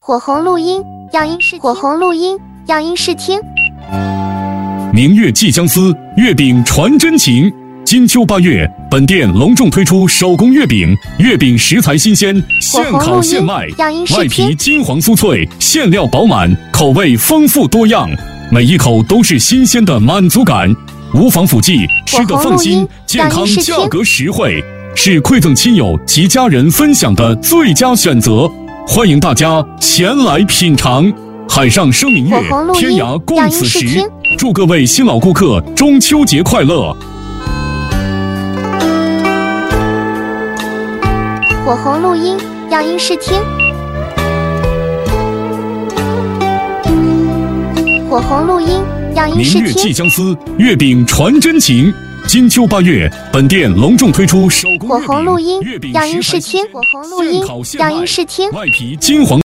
火红录音样音试听，火红录音样音试听。 明月寄相思，月饼传真情。金秋8月，本店隆重推出手工月饼，月饼食材新鲜，现烤现卖，外皮金黄酥脆，馅料饱满，口味丰富多样，每一口都是新鲜的满足感，无防腐剂，吃得放心，健康价格实惠，是馈赠亲友及家人分享的最佳选择。欢迎大家前来品尝。海上生明月，天涯共此时。祝各位新老顾客中秋节快乐！ 火红录音样音试听，火红录音样音试听。 明月寄相思，月饼传真情。金秋8月，本店隆重推出手工火红录音样音试听，火红录音样音试听。 外皮金黄。